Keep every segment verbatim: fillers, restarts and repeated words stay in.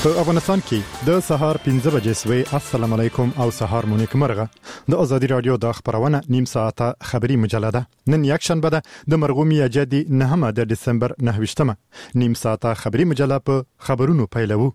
په افغانستان کې د سهار پنځه بجې سوي. السلام علیکم او سهار مو نیک مرغه. د آزادي رادیو د خبرونه نیم ساعته خبری مجله ده. نن یک شنبه ده د مرغومی اجدي نهمه د دسمبر نهویشتمه. نیم ساعته خبری مجله په خبرونو پیلوو.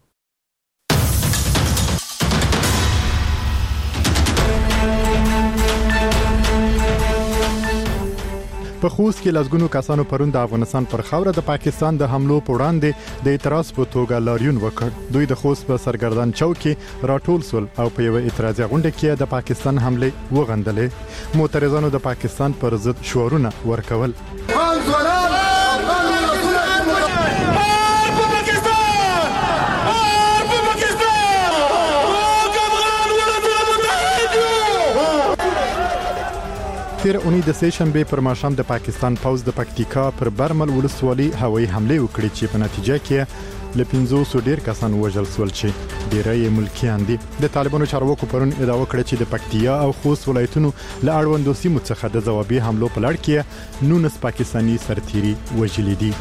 په خوست کې لږونو کسانو پرون د افغانستان پر خاوره د پاکستان د حملو په وړاندې د اعتراض په توګه لاریون وکړ. دوی د خوست په سرګردان چوک کې راټول سول او په یو اعتراضي غونډه کې د پاکستان حمله وغندلې. معترضانو د پاکستان پر ضد شعارونه ورکول. تیر اونۍ د سه شنبه پر ماښام د پاکستان پوځ د پکتیکا پر برمل ولسوالۍ هوایي حمله وکړه چې په نتیجه کې ل پنځوس ډیر کسان وژل شول چې ډیری ملکیان دي. د طالبانو چارواکو پرون ادعا وکړه چې د پکتیا او خوست ولایتونو له اړوندو سیمو څخه د ځوابي حملو په لړ کې نونس پاکستاني سرتیري وژل دي.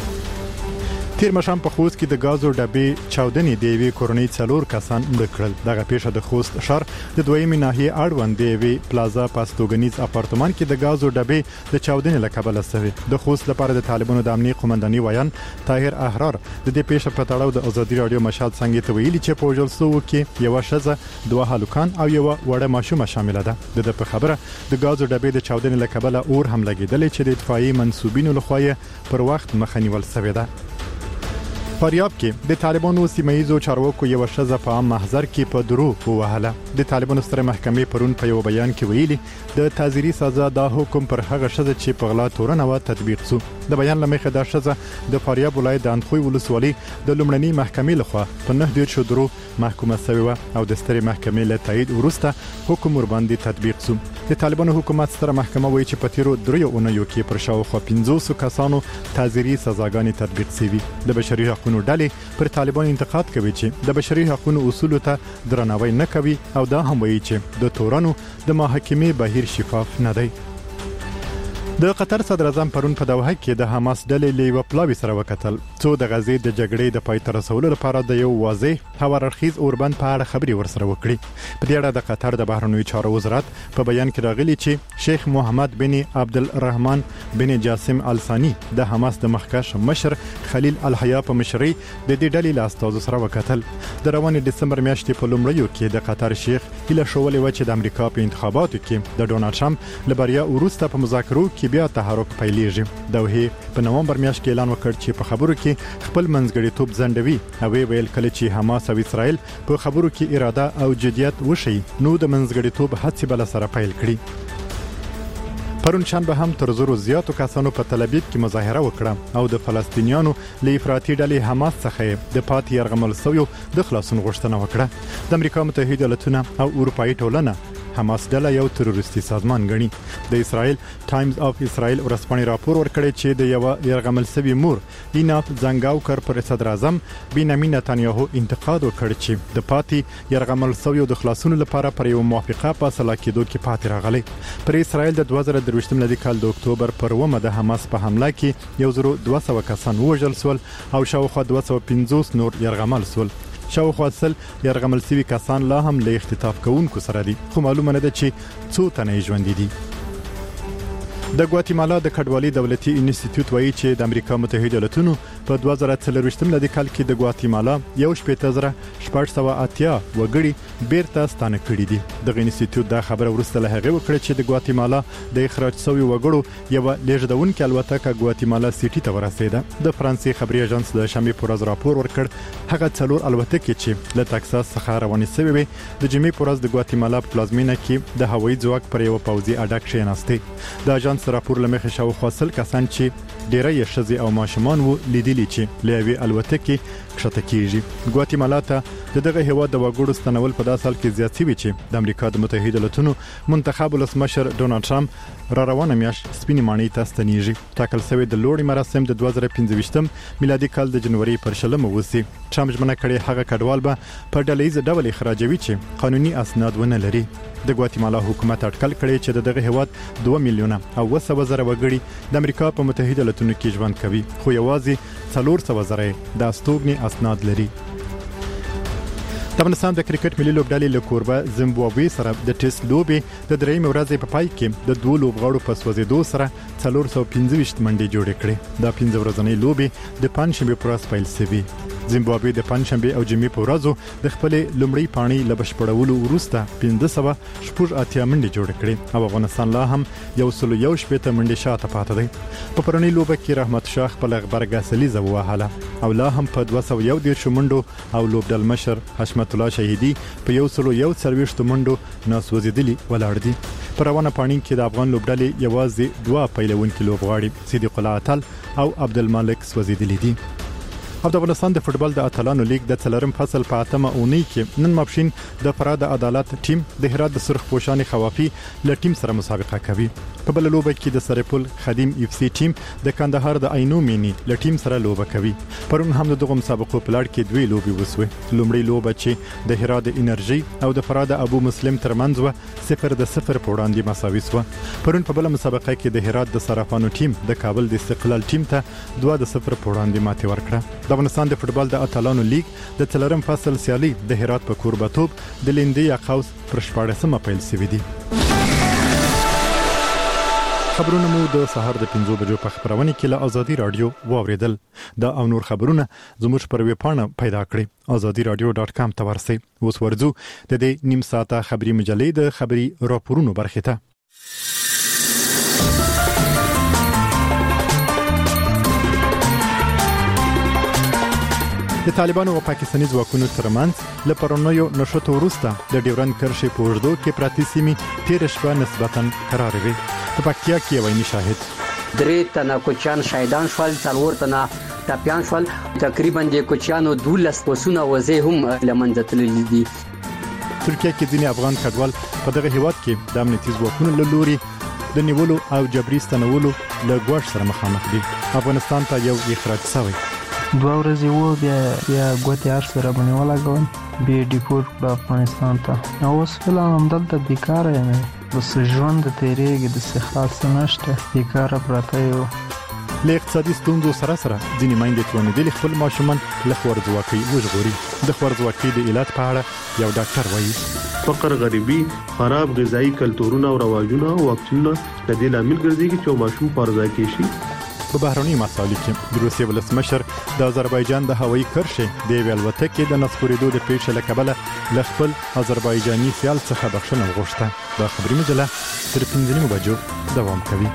تیر مشام په خوست کې د غازو ډبې چاودنې د یوې کورنۍ څلور کسان مړ کړل. دغه پیښه د خوست شهر د دویمې ناحیې اړوند د یوې پلازا پاستوګنیز اپارتمان کې د غازو ډبې د چاودنې له کبله شوې. د خوست لپاره د طالبانو د امنیت قومنداني ویان طاهر احرار د دې پیښې په تړاو د آزادي رادیو مشال څنګه ته ویلي چې په وژلسو کې یو شزه دوه هلکان او یو وړه ماشومه شامل ده. د په خبره د غازو ډبې د چاودنې له کبله اور هم لګیدل چې د اطفائیې منسوبینو لخوا پر وخت مخنیول شوی ده. فاریاب کې د طالبانو سیمایزو چارواکو یو شزه په عام محضر کې په درو ووهله. د طالبانو ستره محکمې پرون په یو بیان کې ویلي د تعزیري سزا د حکم پر هغه شزه چې په غلا تورنه و تطبیق شو. د بیان لمخه د شزه د فاریاب ولایت د اندخوی ولسوالۍ د لومړنۍ محکمې لخوا په نه دیو درو محکومه شوی او د ستره محکمې له تایید وروسته حکم ور باندې تطبیق شو. د طالبانو حکومت ستره محکمه وایي چې په تیرو دریو اونیو کې پر شاوخوا پنځوس کسانو تعزیري سزاګانې تطبیق شوي. د بشري حقوقو ډلې پر طالبان انتقاد کوي چې د بشري حقوقو اصولو ته درناوی نه کوي او دا هم وایي چې د تورانو د محاکمې بهیر شفاف نه دی. د قطر صدر اعظم پرون په دوحه کې د حماس ډلې لیو پلاوی سره وکتل څو د غزې د جګړې د پای ته رسولو لپاره د یو واضح هواررخیز اوربند په اړه خبري ورسره وکړي. په دې اړه د قطر د بهرنیو چارو وزارت په بیان کې راغلي چې شیخ محمد بن عبدالرحمن بن جاسم الثانی د حماس د مخکښ مشر خلیل الحیا په مشرۍ د دې ډلې له استازو سره وکتل. د روان دسمبر میاشتې په لومړیو کې د قطر شیخ هیله شولې و چې د امریکا په انتخاباتو کې د ډونالد ټرمپ لبریا وروسته په مذاکرو کې بیا تحرک پیلېږي. دوحه په نومبر میاشت کې اعلان وکړ چې په خبرو کې خپل منځګړیتوب ځنډوي او ویل کله چې حماس او اسرائیل په خبرو کې اراده او جدیت وشي نو د منځګړیتوب هڅې بل سره پیل کړي. پرون شنبه هم تر زرو زیاتو کسانو په تل ابیب کې مظاهره وکړه او د فلسطینیانو له افراطي ډلې حماس څخه د پاتې يرغمل شویو د خلاصون غوښتنه وکړه. د امریکا متحده ایالاتونو او اروپאי ټولنه حماس ډله یو تروریستي سازمان ګڼي. د اسرائیل ټایمز اف اسرائیل ورسپانې راپور ورکړی چې د یو يرغمل شوی مور ایناف زنګاوکر پر صدر اعظم بنیامین نتانیاهو انتقاد وکړ چې د پاتې يرغمل شویو د خلاصون لپاره پر یو موافقه فاصله کېدو کې پاتې راغلی. پر اسرائیل د دوه زره درویشتم لدی کال د اکتوبر پر ومه د حماس په حمله کې یو زرو دوه سوه کسان وژل شول او شاوخوا دوه سوه پنځوس نور يرغمل شول. شاوخوا سل يرغمل شوي کسان لا هم له اختطاف کوونکو سره دي خو معلومه نه ده چې څو تنه ژوندي دي. د ګواتیمالا د کډوالۍ دولتي انسټیټیوټ وایي چې د امریکا متحده ایالاتونو په دوه زره څلرویشتم لدی کال کې د ګواتیمالا یو شپږ زره شپږ سوه اتیا وګړي بیرته ستانه کړي دي. د انسټیټیوټ دا خبره ورسته له هغه وکړه چې د ګواتیمالا د اخراج شوی وګړو یو لیږدونکو الوتکه ګواتیمالا سیټي ته ورسېده. د فرانسې خبري اژانس د شنبه پر ورځ راپور ورکړ هغه څلور الوتکې چې له تکساس څخه روانې شوې وي د جمعې پر ورځ د ګواتیمالا په پلازمینه کې د هوایي ځواک پر یو پوځي اډه کښېناستې. د اژانس راپور لمخه شاوخوا سل کسان چې ډیری ښځې او ماشومان وو لیدلي چې له یوې الوتکې کښته کیږي. ګواتیمالا ته دغه هیواد د وګړو ستنول په داسې حال کې زیات شوي چې د امریکا د متحده ایالاتونو منتخب ولسمشر ډونالد ټرمپ را روانه میاشت سپینې ماڼۍ ته ستنیږي. ټاکل شوی د لوړې مراسم د دوه زره پنځه ویشتم میلادي کال د جنوري پر شلمه وسی. ټرمپ ژمنه کړې هغه کډوال به په ډلهیز ډول اخراجوي چې قانوني اسناد ونه لري. د ګواتیمالا حکومت اټکل کړی چې دغه هیواد دوه میلیونه او وسه وزره وګړي د امریکا په متحده ایالاتونو کې ژوند کوي خو یوازې څلور سوه زره د استوګنې اسناد لري. د افغانستان د کرکټ ملي لوبډلې له کوربه زیمبابوې سره د ټیسټ لوبې د درېیم ورځې په پای کې د دوه لوبغاړو په سوځېدو سره څلور سوه پنځه ویشت منډې جوړې کړې. دا پنځه ورځنۍ لوبې د پنځشنبې پر ورځ پیل شوې. زیمبابوې د پنځشنبې او جمعې په ورځو د خپلې لومړۍ پاڼې له بشپړولو وروسته پنځه سوه شپږ اتیا منډې جوړې کړې او افغانستان لا هم یو سل یو شپېته منډې شاته پاتې دی. په پرونی لوبه کې رحمت شاه خپل غبرګه سلیزه ووهله او لا هم په دوه سوه یو دېرش منډو او لوبډل مشر حشمت الله شهیدي په یو سل یو څلوېښت منډو ناسوځېدلي ولاړ دي. په روانه پاڼې کې د افغان لوبډلې یوازې دوه پیلوونکي لوبغاړي صدیق الله اتل او عبدالمالک سوځېدلي دي. او د افغانستان د فوتبال د اتلانو لیګ د څلورم فصل په اتمه اونۍ کې نن ماپښین د فراد عدالت ټیم د هرات د سرخ پوشان خوافي له ټیم سره مسابقه کوي. په بل لوبه کې د سرپل خدیم اف سی ټیم د کندهار د عینو مینی له ټیم سره لوبه کوي. پرون هم دغه مسابقو په لړ کې دوی لوبي وسوي. لومړی لوبه چې د هرات د انرژي او د فراد ابو مسلم ترمنځ و صفر د صفر په وړاندې مساوي شو. پرون په بل مسابقه کې د هرات د صرافانو ټیم د کابل د استقلال ټیم ته دوه د صفر په وړاندې ماتې ورکړه. د افغانستان د فوتبال د اتلانو لیګ د څلورم فصل سیالي د هرات په کوربتوب د لیندې قوس پر شپاړسمه پیل شوې دي. خبرونه مو د سهار د پنځو بجو په خبرونه کې له ازادي رادیو واوریدل. دا او نور خبرونه زموږ پر ویب پاڼه پیدا کړئ azadi radio dot com ته ورسئ. اوس ورځو د دې نیم ساعته خبري مجلې د خبري راپورونو برخه ته. د طالبانو او پاکستاني ځواکونو ترمنځ له پرونیو نشټو وروسته د ډیورند کرښې په اوږدو کې پراته سیمې تېره شپه نسبتاً قرارې وې. په پکتیا کې یو عیني شاهد درې تنه کوچیان شهیدان شول، څلور تنه ټپیان شول. تقریبا د کوچیانو دولس پسونه وزې هم له منځه تللي دي. ترکیه کې ځینې افغان کډوال په دغه هیواد کې د امنیتي ځواکونو له لوري د نیولو او جبري ستنولو له ګواښ سره مخامخ دي. افغانستان ته یو اخراج شوی. دوه ورځې وو بیا بیا ګوتې هر سره باندې ولګول بیا ډیپورټ کړ افغانستان ته. اوس فلم همدلته بیکاره یم، بس ژوند تیریږي، داسې خاص نشته، بیکاره پراته یو. له اقتصادي ستونزو سره سره ځینې میندې توانېدلې خپل ماشومان له خوارځواکۍ وژغوري. د خوارځواکۍ د علت په اړه یو ډاکټر وایي فقر، غریبي، خراب غذایی کلتورونه او رواجونه او واکسینونه د دې لامل ګرځي چې ماشوم خوارځواکي شي. په بهرنۍ مسایلو کې د روسیې ولسمشر د آذربایجان د هوایي کرښې د یوې الوتکې د نسکورېدو د پیښې له کبله له خپل آذربایجاني سیال څخه بخښنه وغوښته. دا خبري مجله تر پنځه نیمو بجو دوام کوي.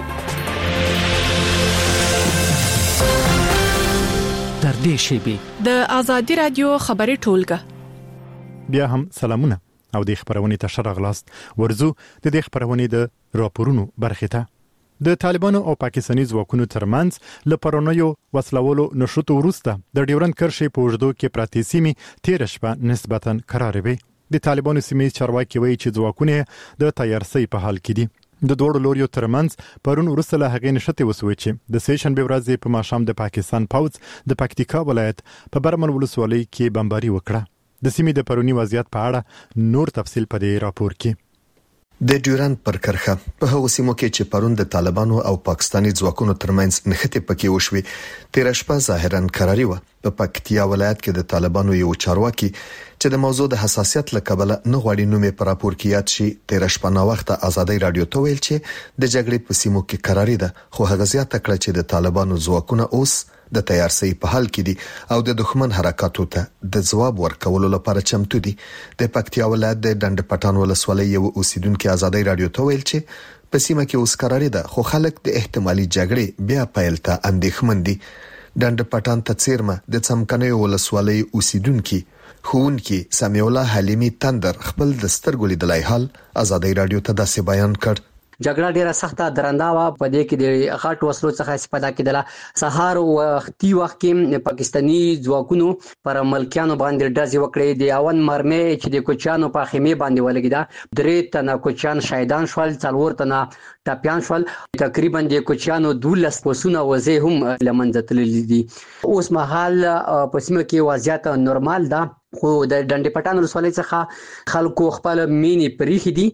تر دې شیبې د ازادي رادیو خبري ټولګه بیا هم سلامونه او د خبرونې ته ښه راغلاست. ورځو د دې خبرونې د راپورونو برخه ته. د طالبانو او پاکستاني ځواکونو ترمنځ له پرونیو وسلوالو نشټو وروسته د ډیورند کرښې په اوږدو کې پراته سیمې تېره شپه نسبتاً قرارې وې. د طالبانو سیمې چارواکي وایي چې ځواکونه د تیارسۍ په حال کې دي. د دوړو لوريو ترمنځ پرون وروسته له هغې نشټې وسوي چې د سېشنبې ورځې په ماښام د پاکستان پوځ د پکتیکا ولایت په برمل ولسوالۍ کې بمباري وکړه. د سیمې د پرونی وضعیت په اړه نور تفصیل په دې راپور کې. د ډیورند پر کرښه په هغو سیمو کې چې پرون د طالبانو او پاکستاني ځواکونو ترمنځ نښتې پکې وشوي، تېره شپه ظاهراً قراري و. په پکتیا ولایت کې د طالبانو یو چارواکي چې د موضوع د حساسیت له کبله نه غواړي نومې پر راپور کې یاد شي، تېره شپه نا وخته ازادي رادیو ته ویل چې د جګړې په سیمو کې قراري ده، خو هغه زیاته کړه چې د طالبانو ځواکونه اوس د تیارسۍ په حال کې دي او د دښمن حرکاتو ته د ځواب ورکولو لپاره چمتو دي. د پکتیا ولایت د ډنډ پټان ولسوالۍ یو اوسیدونکو ازادي رادیو ته ویل چې په سیمه کې اوس قراري ده، خو خلک د احتمالي جګړې بیا پیل ته اندېښمن دي. ډنډ پټان ته څیرمه د څمکني ولسوالۍ اوسیدونکو خونکی سمیع الله حلیمی تندر خپل د سترګو لیدلای حال ازادي رادیو ته داسې بیان کړ. جګړه ډیره سخته درنده و، په دې کې د غټ وسلو څخه استفاده کېدله. سهار وختي وخت کې پاکستاني ځواکونو پر ملکیانو باندې ډزې وکړې. د اون مرمۍ چې د کوچیانو په خیمه باندې ولګیده، درې تنه کوچیان شهیدان شول، څلور تنه ټپیان شول. تقریبا د کوچیانو دولس پسونه وزې هم له منځه تللي دي. اوس مهال په سیمه کې وضعیت نورمال ده، خو د ډنډ پټان ولسوالۍ څخه خلکو خپل مینې پریخي دي.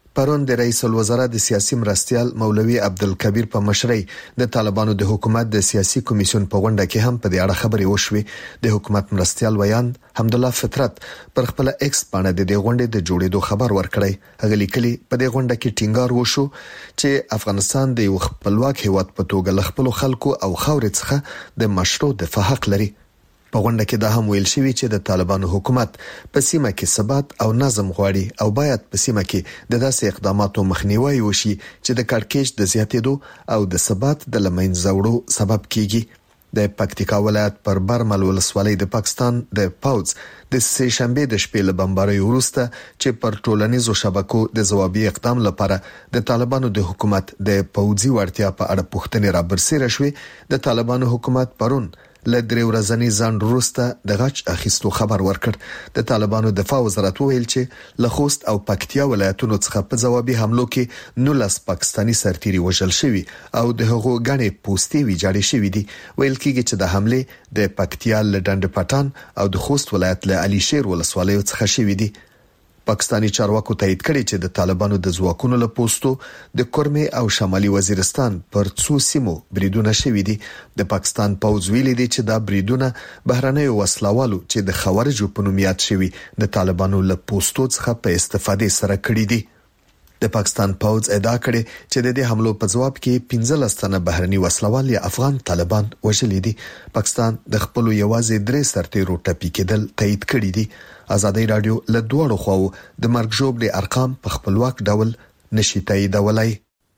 پرون د رئیس الوزرا د سیاسي مرستيال مولوي عبدالکبیر په مشرۍ د طالبانو د حکومت د سیاسي کمیسیون په غونډه کې هم په دې اړه خبرې وشوې. د حکومت مرستيال ویان حمدالله فطرت پر خپل ایکس باندې د دې غونډې د جوړېدو خبر ورکړی. هغه لیکلي په دې غونډه کې ټینګار وشو چې افغانستان د یو خپلواک هیواد په توګه ل خپل خلکو او خاورې څخه د مشروع دفاع حق لري. په غونډه کې دا هم ویل شوی چې د طالبانو حکومت په سیمه کې ثبات او نظم غواړي او باید په سیمه کې د داسې اقداماتو مخنیوي وشي چې د کړکېچ د زیاتېدو او د ثبات د لمنځه وړو سبب کیږي. د پکتیکا ولایت پر برمل ولسوالۍ د پاکستان د پوز د سه شنبه د شپې له بمبارۍ وروسته چې پر ټولنیزو شبکو د ځوابي اقدام لپاره د طالبانو د حکومت د پوځي وړتیا په اړه پوښتنې را برسېره شوې. د طالبانو حکومت پرون له درې ورځې ځان وروسته د غچ اخیستو خبر ورکړ. د طالبانو دفاع وزارت ویل چې له خوست او پکتیا ولایتونو څخه په ځوابي حملو کې نولس پاکستانی سرتیري وژل شوي او د هغو غنې پوستې ویجاړې شوې دي. ویل کېږي چې د حمله د پکتیا له ډنډ پټان او د خوست ولایت له علي شیر ولسوالۍ څخه شوې دي. پاکستانی چارواکو تایید کړی چې د طالبانو د ځواکونو له پوسټو د کورمې او شمالي وزیرستان پر څو سیمو بریدونه شوي دي. د پاکستان پوځ ویلي دی چې دا بریدونه بهرنۍ وسلوالو چې د خوارجو په نوم یاد شوي د طالبانو له پوسټو څخه په استفادې سره کړی دي. د پاکستان پوځ ادعا کړې چې د دې حملو په جواب کې پنځلس تنه بهرني وسلوال یا افغان طالبان وژلي دي. پاکستان د خپل یوازې درې سرتیرو ټپي کېدل تایید کړی دي. ازادي رادیو له دوړو خواو د مرګ جوړ ارقام په خپلواک ډول نشي تاییدولای.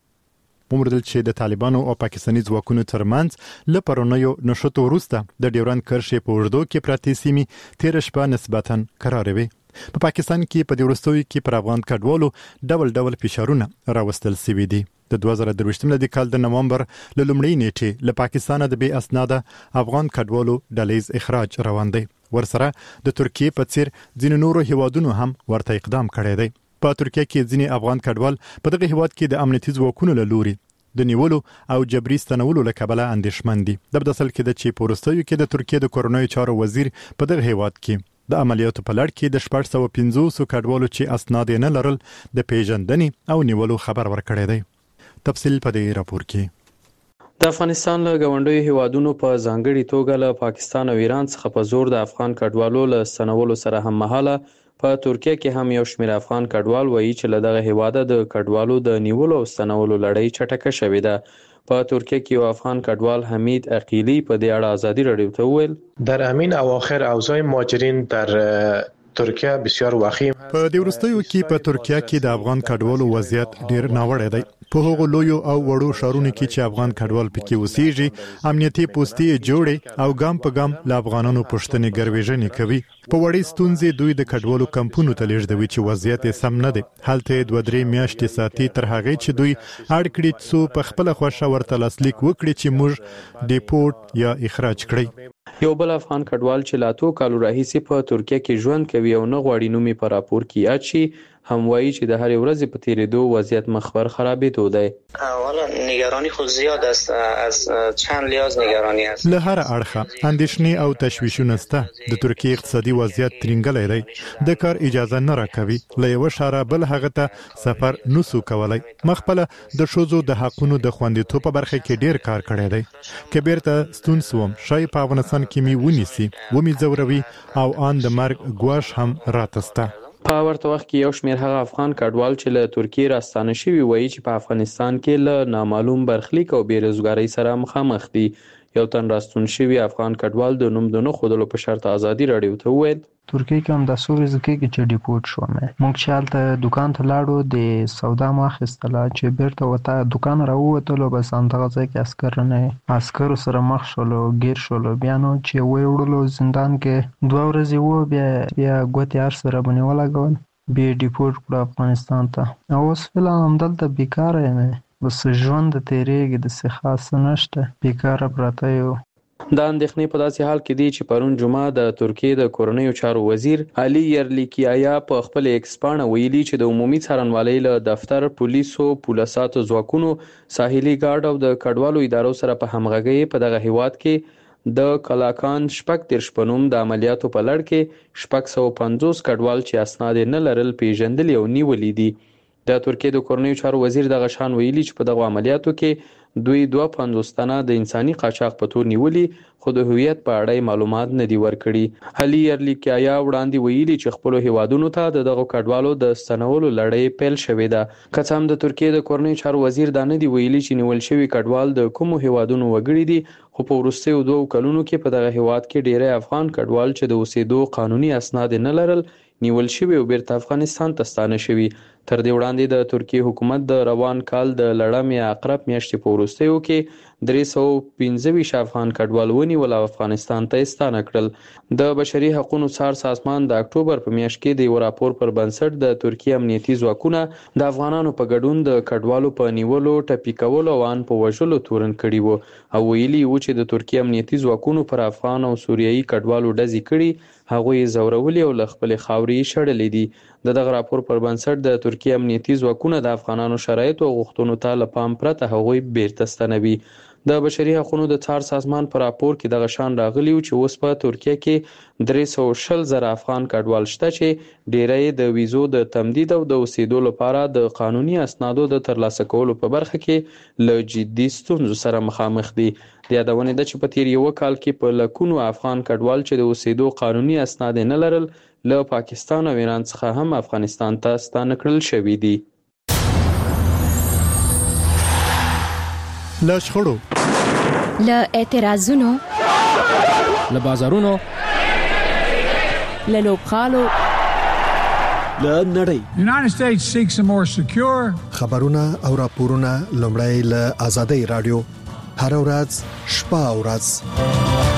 ومردل چې د طالبانو او پاکستاني ځواکونو ترمنځ له پرونیو نشټو وروسته د ډیورند کرښې په وردو کې پراته سیمې تیر شپه نسبتاً قرار وي. په پاکستان کې په دې وروستیو کې پر افغان کډوالو ډول ډول فشارونه راوستل شوي دي. د دوه زره درویشتم د کال د نومبر له لومړۍ نیټې له پاکستانه د بې اسناده افغان کډوالو ډلیز اخراج روان دی. ورسره د ترکیه په څیر ځینې نورو هیوادونو هم ورته اقدام کړی دی. په ترکیه کې ځینې افغان کډوال په دغه هیواد کې د امنیتي ځواکونو له لوري د نیولو او جبري ستنولو له کبله اندېښمن دي. د بدسل کې د چې پورستیو کې د ترکیه د کورونای چارو وزیر په دغه هیواد کې د عملیاتو په لړ کې د شپږ سوه پنځوس کډوالو چې اسناد نه لرل د پیژندنې او نیولو خبر ورکړی دی. تفصیل په دې راپور کې. د افغانستان له غونډیو هیوادونو په ځانګړي توګه له پاکستان او ایران څخه په زور د افغان کډوالو له ستنولو سره هم مهاله په ترکیه کې هم یو شمېر افغان کډوال وایي چې له دغه هیواده د کډوالو د نیولو او ستنولو لړۍ چټکه شوې ده. په ترکیه کې یو افغان کډوال حمید عقیلی په دې اړه ازادي رادیو ته وویل در همین اواخر اوضاع مهاجرین در ترکیه بسیار وخیم. په دې وروستیو کې په ترکیه کې د افغان کډوالو وضعیت ډیر ناوړه دی. په هغو لویو او وړو ښارونو کې چې افغان کډوال پکې اوسېږي امنیتي پوستې جوړې او ګام په ګام له افغانانو پوښتنې ګروېژنې کوي. په وړې ستونزې دوی د کډوالو کمپونو ته لیږدوي چې وضعیت یې سم نه دی. هلته دوه درې میاشتې ساتي تر هغې چې دوی اړ کړي څو په خپله خوښه ورته لاسلیک وکړي چې موږ ډیپورټ یا اخراج کړئ. یو بل افغان کډوال چې لا څو کالو راهیسې په ترکیه کې ژوند کوي او نه غواړي نوم یې په راپور کې یاد شي هم وایي چې د هرې ورځې په تیریدو وضعیت مخبر خرابېدو دی. والا نگرانی خود زیاد است از چند لحاظ نگرانی است. له هر اړخه اندېښنې او تشویشونه شته. د ترکیه اقتصادي وضعیت ترنګلی دی. د کار اجازه نه راکوي. له یوه ښاره بل هغه ته سفر نسو کولی. مخپله د ښځو د حقونو د خوندیتوب په برخه کې ډیر کار کړی دی. که بیرته ستون سوم شاید په افغانستان کې مې ونیسي ومې ځوروي او ان د مرګ ګواښ هم راته شته. په ورته وخت کې یو شمېر هغه افغان کډوال چې له ترکیې راستانه شوي وایي چې په افغانستان کې له نامعلوم برخلیک او بېروزګارۍ سره مخامخ دي. یو تن راستون شوي افغان کډوال د نوم د نه ښودلو په شرط ازادي رادیو ته وویل ترکیه کې هم د څو ورځې کېږي چې ډیپورټ شوم. موږ چې هلته دوکان ته لاړو د سودا مو اخیستله چې بیرته ورته دوکان راووتلو بس همدغه ځای کې عسکر نه عسکرو سره مخ شولو ګیر شولو. بیا نو چې ویې وړلو زندان کې دوه ورځې وو بیا بیا ګوتې هر سره باندې ولګول بیا ډیپورټ کړو افغانستان ته. اوس فعلا همدلته بیکاره یم بس ژوند تیریږي داسې خاص نشته بیکاره پراته یو. دا اندېښنې په داسې حال کې دي چې پرون جمعه د ترکیې د کورنیو چارو وزیر علي یرلیکیایا په خپل ایکس پاڼه ویلي چې د عمومي څارنوالۍ له دفتر پولیسو پولساتو ځواکونو ساحلي ګارد او د کډوالو ادارو سره په همغږۍ په دغه هیواد کې د کلاکان شپږ دېرش په نوم د عملیاتو په لړ کې شپږ سوه پنځوس کډوال چې اسناد یې نه لرل پیژندلي او نیولي دي. د ترکیه د کورنیو چارو وزیر دغه شان ویلي چې په دغه عملیاتو کې دوی دوه پنځوس تنه د انساني قاچاق په تور نیولي خو د هویت په اړه معلومات نه دي ورکړي. علي یرلیکایا وړاندې ویلي چې خپل هیوادونو ته د دغه کډوالو د ستنولو لړۍ پیل شوې ده. که څه هم د ترکیه د کورنیو چارو وزیر دا نه دی ویلي چې نیول شوي کډوال د کومو هیوادونو وګړي دي، خو په وروستیو دوو کلونو کې په دغه هیواد کې ډیری افغان کډوال چې د اوسېدو قانوني اسناد نه لرل نیول شوي او بیرته افغانستان ته ستانه شوي. تر دې وړاندې د ترکیه حکومت د روان کال د لړم یا عقرب میاشتې په وروستیو کې درې سوه پنځه ویشت افغان کډوال ونیول او افغانستان ته ستانه کړل. د بشري حقوقو څار سازمان د اکتوبر په میاشت کې د یو راپور پر بنسټ د ترکیه امنیتي ځواکونه د افغانانو په ګډون د کډوالو په نیولو، ټپي کولو او ان په وژلو تورن کړي وو او ویلي وو چې د ترکیه امنیتي ځواکونو پر افغان او سوریایي کډوالو ډزې کړي، هغوی زورولي او له خپلې خاورې شړلې دي. د دغه راپور پر بنسټ د ترکیه امنیتي ځواکونه د افغانانو شرایطو او غوښتنو ته له پام پرته هغوی بیرته ستنوي. د بشري حقوقو د څار سازمان په راپور کې دغه شان راغلی و چې اوس په ترکیه کې درې سوه شل زره افغان کډوال شته چې ډیری د ویزو د تمدید او د اوسېدو لپاره د قانوني اسنادو د ترلاسه کولو په برخه کې له جدي ستونزو سره مخامخ دي. د یادونې ده چې په تیر یو کال کې په لکونو افغان کډوال چې د اوسېدو قانوني اسناد نه لرل له پاکستان او ایران څخه هم افغانستان ته ستانه کړل شوي دي. له شخړو، له اعتراضونو، له بازارونو، له لوبغالو، له نړۍ United States seeks a more secure خبرونه او راپورونه لومړی له آزادۍ رادیو هر ورځ شپه او ورځ.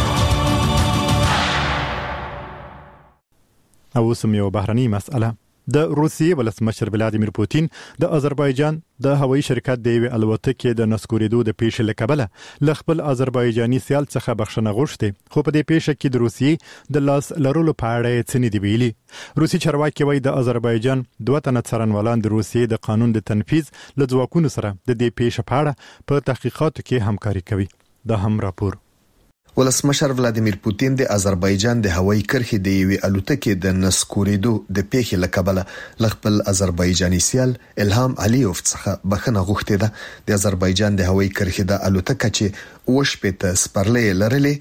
او اوس یو بهرنۍ مسأله. د روسیې ولسمشر ولادیمیر پوتین د آذربایجان د هوایي شرکت د یوې الوتکې د نسکورېدو د پیښې له کبله له خپل آذربایجاني سیال څخه بخښنه غوښتې، خو په دې پیښه کې د روسیې د لاس لرلو په اړه یې څه نه دي ویلي. روسي چارواکي وایي د آذربایجان دوه تنه څارنوالان د روسیې د قانون د تنفیذ له ځواکونو سره د دې پیښې په اړه په تحقیقاتو کې همکاري کوي. دا هم راپور. ولسمشر ولادیمیر پوتین د آذربایجان د هوایي کرښې د یوې الوتکې د نسکورېدو د پیښې له کبله له خپل آذربایجاني سیال الهام علیوف څخه بخښنه غوښتې ده. د آذربایجان د هوایي کرښې د الوتکه چې اوه شپېته سپرلۍ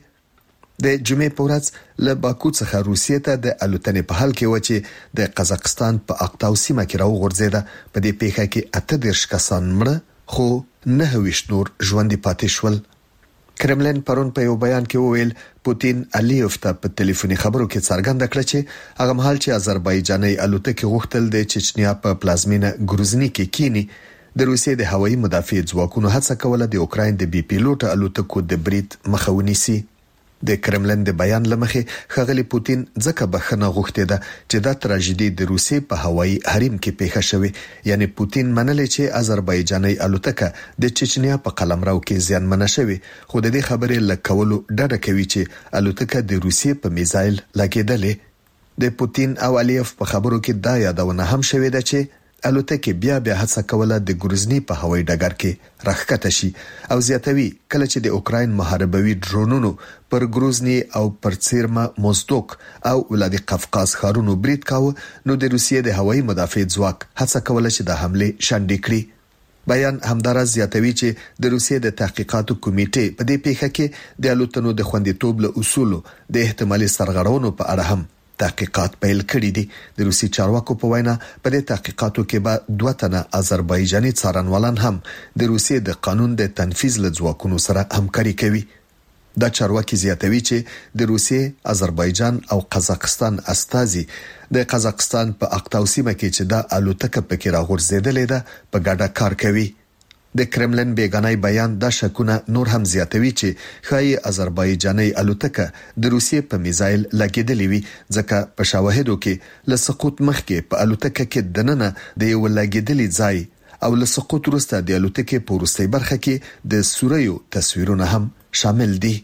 لرلې د جمعې په ورځ له باکو څخه روسیې ته د الوتنې په حال کې و چې د قزاقستان په اقتاو سیمه کې راوغورځېده. په دې پیښه کې اته دېرش کسان مړه خو نهه ویشت نور ژوندي پاتې شول. کرملین پرون په یو بیان کې وویل پوتین علیوف ته په ټلیفوني خبرو کې څرګنده کړه چې هغه مهال چې آذربایجاني الوتکې غوښتل د چچنیا په پلازمینه ګروزني کې کینی، د روسیې د هوایي مدافع ځواکونو هڅه کوله د اوکراین د بي پیلوټ الوتکو د برید مخه ونیسي. د کرملین د بیان لمخې ښاغلي پوتین ځکه بخښنه غوښتې ده چې دا تراژیدي د روسیې په هوایي حریم کې پیښه شوې. یعنی پوتین منلې چې آذربایجاني الوتکه د چچنیا په قلمرو کې زیانمنه شوې، خو د دې خبرې لکولو ډډه کوي چې الوتکه د روسیې په میزایل لګېدلې. د پوتین او علیف په خبرو کې دا یادونه هم شوې ده چې الوتکه بیا بیا هڅه کوله د ګروزني په هوایي ډګر کې راښکته شي او زیاتوي کله چې د اوکراین محاربوي ډرونونو پر ګروزني او پر سیرما موزدوک او ولادي قفقاز ښارونو برید کاوه، نو د روسیې د هوایي مدافع ځواک هڅه کوله چې د حمله شنډې کړي. بیان همدارس زیاتوي چې د روسیې د تحقیقاتو کمیټې په دې پیښه کې د الوتنو د خوندیتوب له اصولو د احتمالي سرغړونو په اړه هم تحقیقات پیل کړي دي. د روسي چارواکو په وینا په دې تحقیقاتو کې به دوه تنه آذربایجاني څارنوالان هم د روسیې د قانون د تنفیذ له ځواکونو سره همکاري کوي. دا چارواکي زیاتوي چې د روسیې، آذربایجان او قزاقستان استازي د قزاقستان په اقتاو سیمه کې چې دا الوتکه پکې راغورځېدلې ده په ګډه کار کوي. د کرملین بیگانای بیان دا شکونه نور هم زیاتوي چې خای آذربایجاني الوتکه د روسیې په میزایل لګیدلې وي، ځکه په شواهدو کې له سقوط مخکې په الوتکه کې دننه د یو لګیدلې ځای او له سقوط وروسته د الوتکې په وروستۍ برخه کې د سوریو تصویرونه هم شامل دي.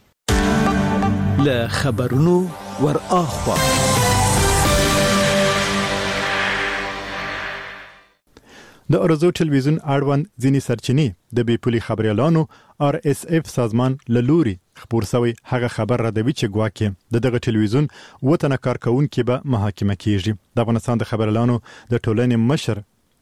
له خبرونو ور اخوا د ارزو ټلویزیون اړوند ځینې سرچینې د بې پولي خبريالانو آر اس اف سازمان له لوري خبر سوی هغه خبر ردوي چې ګواکې د دغه ټلویزیون وطن کارکونکو به محاکمه کیږي. د افغانستان د خبريالانو د ټولنې مشر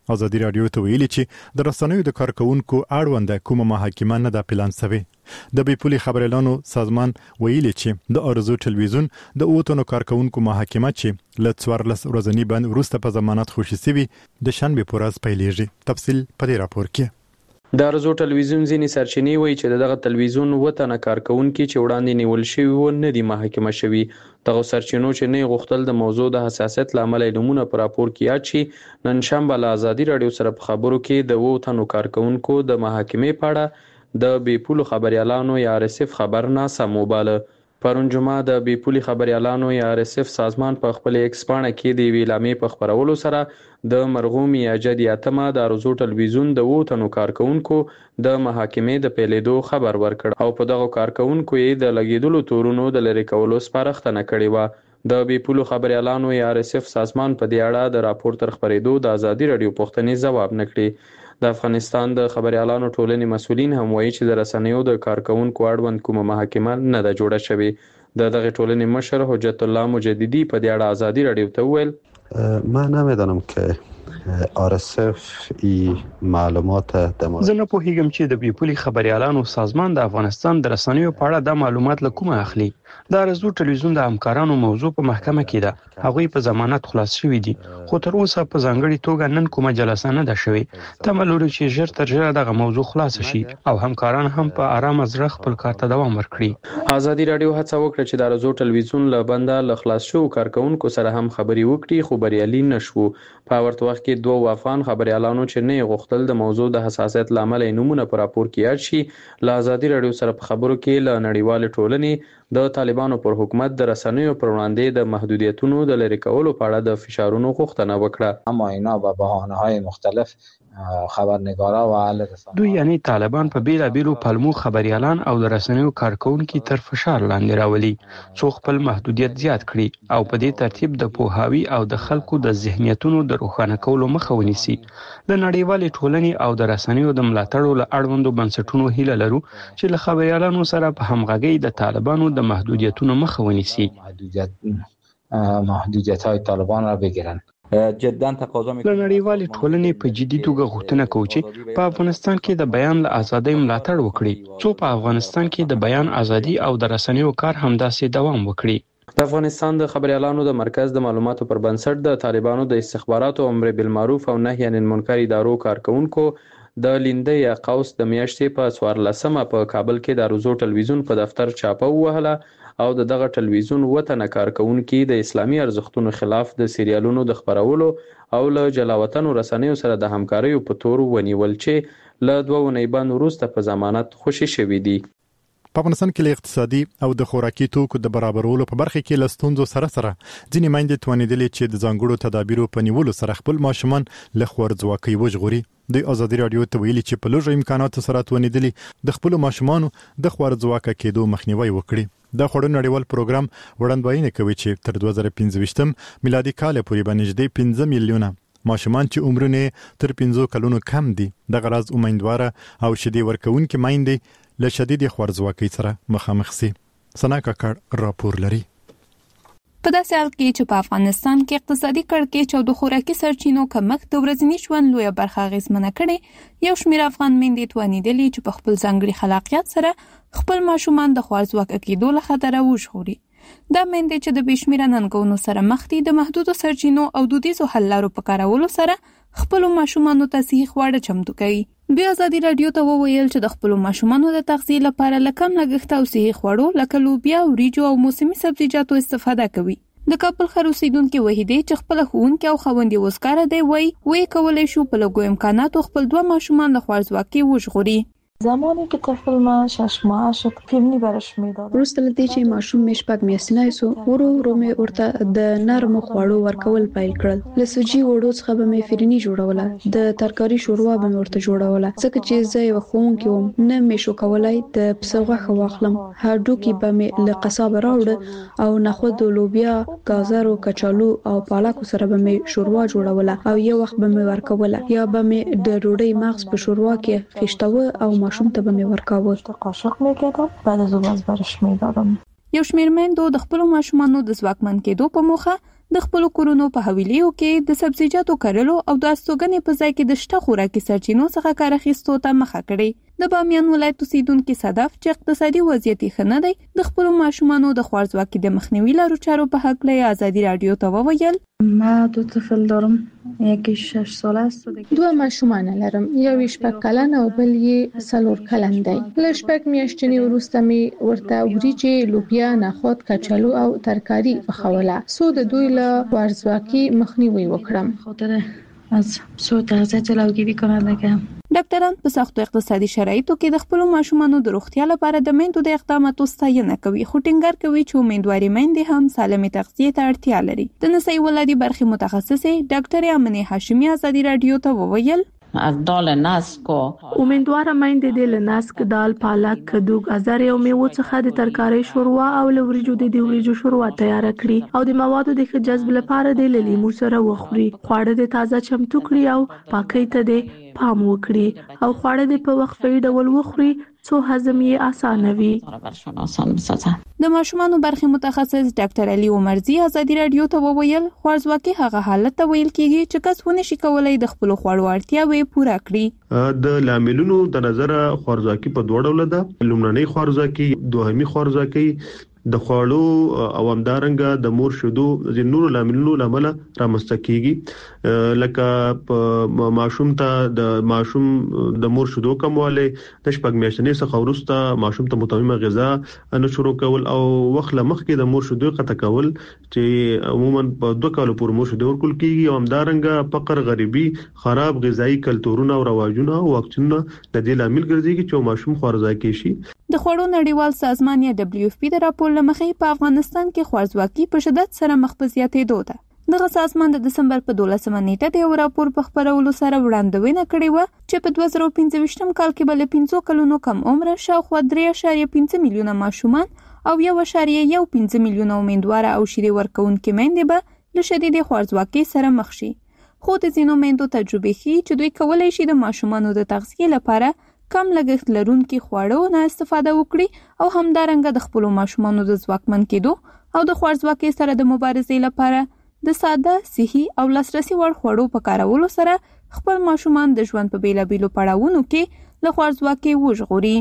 ازادي راډیو ته ویلي چې د رسنیو د کارکونکو اړوند کومه محاکمه نه ده پلان شوی. د بیپولي خبريالانو سازمان ویلي چې د ارزو ټلویزیون د اوتونو کارکونکو محاکمه چې ل څوارلس ورځې بند وروسته په ضمانت خوشي سوي د شنبه په ورځ پیلېږي. تفصیل په دې راپور کې. د ارزو ټلویزیون ځینې سرچینې وایي چې دغه ټلویزیون وطن کارکونکو چې وړاندې نیول شوی و نه دي محاکمه شوی. دغه سرچینو چې نه غوښتل د موضوع د حساسیت لامل نمونه پر راپور کې یاد شي نن شنبه له ازادي راډیو سره په خبرو کې د وطن کارکونکو د محاکمې په اړه د بیپولو خبريالانو یا آر اس اف خبر ناسم وباله. پرون جمعه د بیپولي خبريالانو یا آر اس اف سازمان په خپل ایکس پاڼه کې د ویلامې په خبرولو سره د مرغوم یاجد یاتمه د ارزو ټلویزیون د وټنو کارکونکو د محاکمې د پیلېدو خبر ورکړ او په دغه کارکونکو یې د لګیدلو تورونو د لری کولو سپارښتنه کړې و. د بیپولو خبريالانو یا آر اس اف سازمان په دې اړه د راپور تر خبرېدو د ازادي راډیو پوښتنې ځواب نکړي. د افغانستان د خبريالانو ټولنې مسؤلین هم وایي چې د رسنیو د کارکونکو اړوند کومه محاکمه نه ده جوړه شوې. د دغه ټولنې مشر حجت الله مجددي په دې اړه ازادي راډیو ته وویل ما نمیدانم که آر اس اف ای معلومات د زه نه پوهیږم چې د بیپولي خبريالانو سازمان د افغانستان د رسنیو په اړه د معلومات له کومه اخلي. د ارزو ټلویزیون د همکارانو موضوع په محکمه کې ده. هغوی په ضمانت خلاص شوي دي خو تر اوسه په ځانګړي توګه نن کومه جلسه نه ده شوې. تمه لرو چې ژر تر ژره دغه موضوع خلاص شي او همکاران هم په آرامه زړه خپل کار ته دوام ورکړي. ازادي راډیو هڅه وکړه چې د ارزو ټلویزیون له بنده له خلاص شو کارکونکو سره هم خبري وکړي خو بریالي نشو. په ورته وخت کې دوه وافان خبريالانو چې نه غوښتل د موضوع د حساسیت لامل نمونه پر راپور کې یاد شي له ازادي راډیو سره په خبرو کې له نړیوال ټولنې د طالبانو پر حکومت د رسنیو پر وړاندې د محدودیتونو د لری کولو په اړه د فشارونو غوښتنه وکړه. اما اینا به بهانه‌های مختلف خبرنگارا و اهل رسانه دوی یعنی طالبان په بیلا بیلو پلمو خبريالان او د رسنیو کارکونکو تر فشار لاندې راولي څو خپل محدودیت زیات کړي او په دې ترتیب د پوهاوی او د خلکو د ذهنیتونو د روښانه کولو مخه ونیسي. د نړیوال ټولنې او د رسنیو د ملاتړ له اړوندو بنسټونو هیله لرو چې له خبريالانو سره په همغږي د طالبانو د محدودیتونو مخه ونیسي. محدودیت محدودیت‌های طالبان را بگیرن. جدا تقاضا میکنه له نړیوالې ټولنې په جدي توګه غوښتنه کوي چې په افغانستان کې د بیان له ازادۍ ملاتړ وکړي څو په افغانستان کې د بیان ازادي او د رسنیو کار همداسې دوام وکړي. د افغانستان د خبريالانو د مرکز د معلوماتو پر بنسټ د طالبانو د استخباراتو امر بالمعروف او نهي عن المنکر ادارو کارکونکو د لیندې یا قوس د میاشتې په څوارلسمه په کابل کې د ارزو ټلویزیون په دفتر چاپه وهله او د دغه ټلویزیون وطن کارکونکو د اسلامي ارزښتونو خلاف د سریالونو د خبرولو او له جلاوطن رسنیو سره د همکارۍ په تور ونیول چې له دوه ونې باندې وروسته په ضمانت خوشي شوي دي. په افغانستان کې له اقتصادي او د خوراکي توکو د برابرولو په برخه کې لستونزو سره سره ځینې میندې توانېدلې چې د ځانګړو تدابیرو په نیولو سره خپل ماشومان له خوارځواکۍ وژغوري. د ازادي راډیو ته ویلي چې په لږو امکاناتو سره توانېدلې د خپل ماشومانو د خوارځواکه کېدو مخنیوي وکړي. د خوړو نړیوال پروګرام وړاندوینه کوي چې تر دوه زره پنځه میلادي کال پورې باندې نږدې پنځه میلیونه ماشومان چې عمرونه تر پنځه کلونو کم دي د غرض امیدواره او شدي ورکوونکې میندې له شدید خوارځواکۍ سره مخامخ سي. سنا کاکړ راپور لري. په داسې حال کې چې په افغانستان کې اقتصادي کړکېچ او د خوراکي سرچینو کمښت د ورځني ژوند لویه برخه اغېزمنه کړې، یو شمېر افغان میندې توانېدلې چې په خپل ځانګړي خلاقیت سره خپل ماشومان د خوارځواکه کېدو له خطره وژغوري. دا میندې چې د بې شمېره ننګونو سره مخ دي د محدودو سرچینو او دودیزو حل لارو په کارولو سره خپل ماشومانو ته صحي خواړه چمتو کوي. بیا ازادي راډیو ته وویل چې د خپل ماشومانو د تغذیه لپاره له کم لګښت او صحي خوړو لکه لوبیا، وریجو او موسمي سبزیجاتو استفاده کوي. د کابل ښار اوسیدونکي وحیدې چې خپل ښوونکې او خاوند یې وزګاره دی وایي وایي کولی شو په لږو امکاناتو خپل دوه ماشومان له خوارځواکۍ وژغوري. زمانی که طفل من شش ماه شد فیلمی برش میدادم. وروسته له دې چې ماشوم مې شپږ میاشتنی سو ورو ورو مې ورته د نرمو خوړو ورکول پیل کړل. له سوجي وړو څخه به مې فرني جوړوله، د ترکاري شوروا به مې ورته جوړوله. ځکه چې زه یو ښوونکی وم نه مې شو کولای د پسه غوښه واخلم. هډوکي به مې له قصاب راوړه او نخود، لوبیا، گازر او کچالو او پالکو سره به مې شوروا جوړوله او یو وخت به مې ورکوله یا به مې د ډوډۍ مغز په شوروا کې خښتاوه او ماشوم ته به مې ورکاوه. قاشق میکردم بعد از اون از برش میدادم. یو شمېر میندو د خپلو ماشومانو د ځواکمن کېدو په موخه د خپلو کورونو په حویلیو کې د سبزیجاتو کرلو او د استوګنې په ځای کې د شته خوراکي سرچینو څخه کار اخیستو ته مخه کړې. د بامیان ولایت اوسیدونکي صدف چې اقتصادي وضعیت یې ښه نه دی، د خپلو ماشومانو د خوارځواکۍ د مخنیوي لارو چارو په هکله ازادي راډیو ته وویل. ما دو طفل دارم، یکی شش ساله است. دوه ماشومان لرم، یو شپږ کلن او بل یې څلور کلن دی. له شپږ میاشتې وروسته مې ورته وریجې، لوبیا، نخود، کچالو او ترکاري پخوله څو د دوی له خوارځواکۍ مخنیوي وکړم. خاطر از سوء تغذیه جلوگیری کننده که ډاکټران په سختو اقتصادي شرایطو کې د خپلو ماشومانو د روغتیا لپاره د میندو د اقداماتو ستاینه کوي، خو ټینګار کوي چې امیندوارې میندې هم سالمې تغذیې ته اړتیا لري. د نسایي ولادي برخې متخصصې ډاکټر امنه هاشمي ازادي راډیو ته وویل. از دال نسک امیدواره میندې د لنسک، دال، پالک، کدو، گازر او میوو څخه د ترکارۍ شوروا او لوریجو د دیوریجو شوروا تیار کړي او د موادو د ښه جذب لپاره د لیمو سره وخوري. خواړه د تازه چمتو کړي او پاکۍ ته د پام وکړي او خواړه د په وقفه ډول وخوري څو هضم یې اسانه وي. د ماشومانو برخې متخصص ډاکټر علي عمرزي ازادي راډیو ته وویل خوارځواکي هغه حالت ته ویل کیږي چې کس ونه شي کولای د خپل خوړو اړتیاوې پوره کړي. د لاملونو د نظر خوارځواکي په دوه ډول ده، لومړنۍ خوارځواکي، دوهمي خوارځواکي د خوړو او همدارنګه د مور شیدو د نورو لاملونو لامل رامنځته کیږي، لکه ماشوم ته د ماشوم د مور شیدو کمواله، د شپږ میاشتې څخه وروسته ماشوم ته متوازنه غذا نه شروع کول او وخت لمخکې د مور شیدو قطع کول چې عموما په دوه کال پورې مور شیدو ورکول کیږي، او همدارنګه فقر، غریبي، خراب غذایی کلتورونه او رواجونه او واکسینونه د دې لامل ګرځي چې ماشوم خوارځواکي شي. د خوړو نړیوال سازمان یا دبليو اف پی د راپور لمخې په افغانستان کې خوارځواکي په شدت سره مخ په زیاتېدو ده. دغه سازمان د دسمبر په دولسمه نیټه د یو راپور په خپرولو سره وړاندوینه کړې و چې په دوه زره پنځه ویشتم کال کې بل پنځه کلونو کم عمره شاوخوا درې اعشاریه پنځه میلیونه ماشومان او یو اعشاریه یو پنځه میلیونه امیندواره او شیدې ورکوونکې میندې به له شدیدې خوارځواکۍ سره مخ شي. خو د ځینو میندو تجربې ښيي چې دوی کولی شي د ماشومانو د تغذیې لپاره کم لګښت لرونکي خواړو نه استفاده وکړي او همدارنګه د خپلو ماشومانو د ځواکمن کېدو او د خوارځواکۍ سره د مبارزې لپاره د ساده، صحي او لاسرسي وړ خوړو په کارولو سره خپل ماشومان د ژوند په بیلابیلو پړاوونو کې له خوارځواکۍ وژغوري.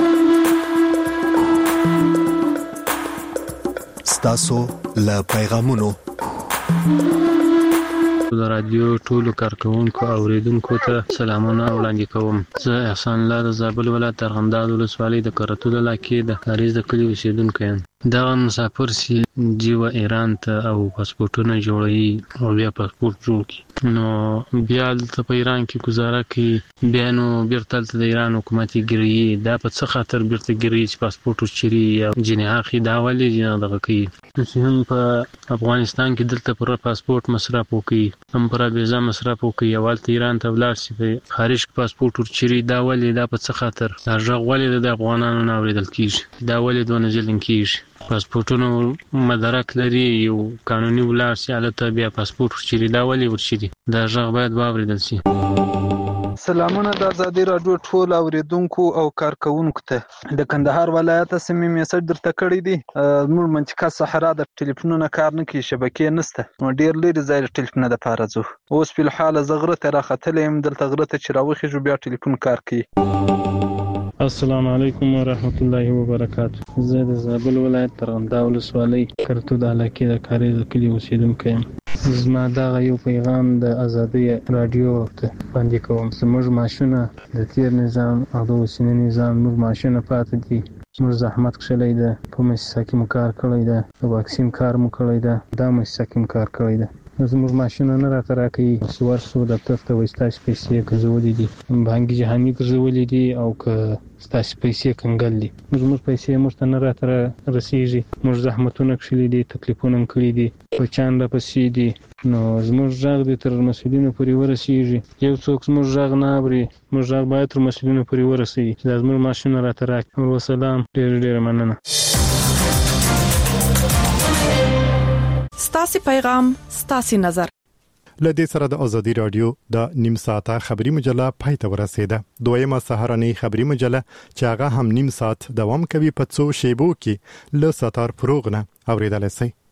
ستاسو له پیغامونو د رادیو ټولو کارکونکو او اوریدونکو ته سلامونه وړاندې کوم. زه احسان الله د زابل ولایت ارغنداب ولسوالۍ د کرتو علاقې د کاریز د کلي اوسیدونکی یم. دغه مسافر سي جیو ایران ته او پاسپورتونه جوړوي او بیا پاسپورت جوړ کړي، نو بیا دلته په ایران کې گزاره کوي، بیا نو بیرته دلته د ایران حکومت یې ګیروي. دا په څه خاطر بیرته ګیروي چې پاسپورت وچري یا جنې اخی دا ولې جنې دغه کوي. چې هم په افغانستان کې دلته پر پاسپورت مصرف وکړي، هم پر ویزا مصرف وکړي، او هلته ایران ته ولاړ شي په خارج کې پاسپورت ورچري، دا ولې، دا په څه خاطر؟ دا غږ ولې د افغانانو نه اورېدل کیږي؟ دا ولې دونه ظلم کیږي؟ پاسپورتونو مدرک لري، یو قانوني ولاړ شي هلته بیا پاسپورت ورچري، دا ولې ورچري؟ دا غږ باید واورېدل شي. سلامونه د ازادي راډیو ټول اوریدونکو او کارکونکو ته. د کندهار ولایت سیمې میسج درته کړی دی. موږ منطقه صحرا د ټلیفونونو کار نه کوي، شبکې نشته، نو ډیر لري ځای د ټلیفون د پاره ځو. اوس په حال زه غره ته راختلی یم، دلته غره ته چې راوخیږو بیا ټلیفون کار کوي. السلام علیکم ورحمت الله وبرکاته. زه د زابل ولایت ارغنداب ولسوالۍ کرتو د علاقې د کاریز د کلي اوسیدونکی یم. زما دغه یو پیغام د ازادي راډیو ته باندې کوم. زموږ معاشونه د تیر نظام او د اوسني نظام نور معاشونه پاتې دي. موږ زحمت کښلی ده، په مؤسسه کې مو کار کړی ده، د واکسین کار مو کړی ده، دا مؤسسه کې مو کار کړی ده. زموږ معاشونه نه راته راکوي. چې ورسو دفتر ته وایي ستاسې پیسې ګرځولې دي، بانکي جهاني ګرځولې دي او که ستاسې پیسې کنګل دي. زموږ پیسې موږ ته نه راته رسېږي. موږ زحمتونه کښلي دي، تکلیفونه هم کړي دي، بچیان راپسې دي، نو زموږ غږ دې تر مسؤلینو پورې ورسېږي. یو څوک زموږ غږ نه اوري، موږ غږ باید تر مسؤلینو پورې ورسوي چې دا زموږ معاشونه راته راکړي. وسلام، ډېره ډېره مننه. ستاسې پیغام ستاسې نظر. لدې سره د ازادي رادیو د نیم ساعته خبري مجله پای ته ورسیده. دویمه سهارنۍ خبري مجله چې هغه هم نیم ساعت دوام کوي په څو شیبو کې له ستار پروغ نه اوریدلای شئ.